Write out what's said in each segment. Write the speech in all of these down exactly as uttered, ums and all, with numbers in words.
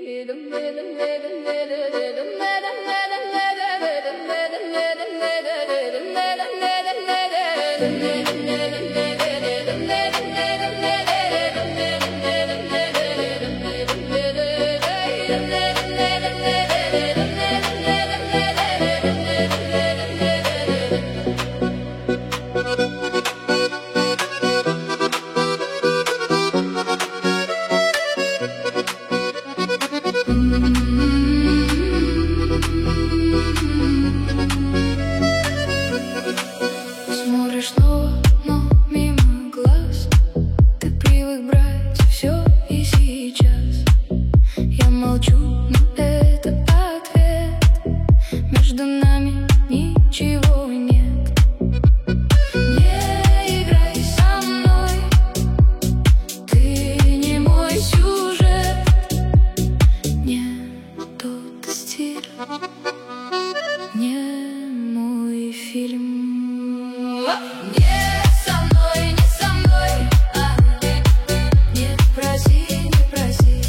Смотришь снова, но мимо глаз. Ты привык брать все и сейчас. Я молчу, но это ответ. Между нами ничего нет. Не играй со мной, ты не мой сюжет. Не тот стиль, не мой фильм. Не со мной, не со мной, а, не проси, не проси.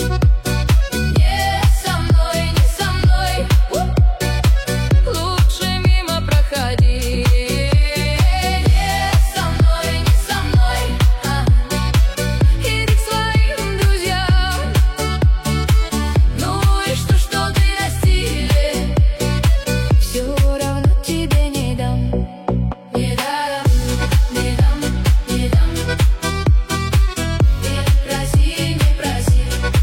Не со мной, не со мной, лучше мимо проходи. Не со мной, не со мной, а, иди к своим друзьям. Ну и что, что ты на стиле, все равно тебе не дам. Не дам, не дам, не дам. Не проси, не проси.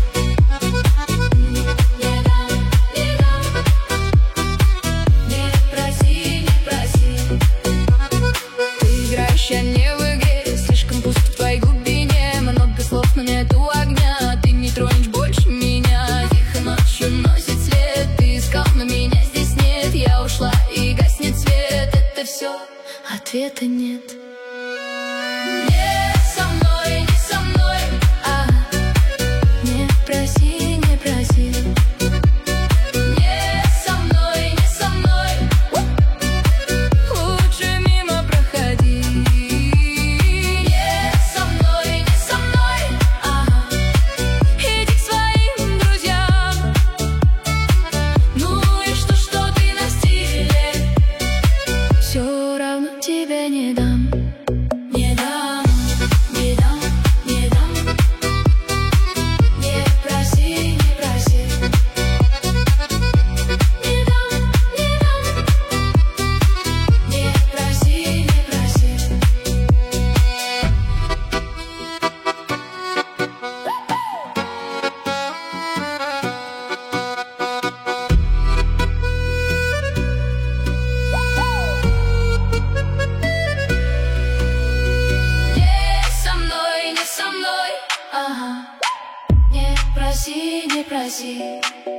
Не дам, не дам. Не проси, не проси. Ты играешь, я не в игре. Слишком пусто в твоей глубине. Много слов, но нету огня. Ты не тронешь больше меня. Тихо ночью носит след. Ты искал, но меня здесь нет. Я ушла и гаснет свет. Это все, ответа нет. Не со мной, не со мной, а, не проси, не проси. Не со мной, не со мной, лучше мимо проходи. Не со мной, не со мной, ага, иди к своим друзьям. Ну и что, что ты на стиле, все равно тебе не дам. Не дам, не дам, не дам. Не проси, не проси. Не дам, не дам. Не проси, не проси. Не со мной, не со мной, ага, не проси, не проси.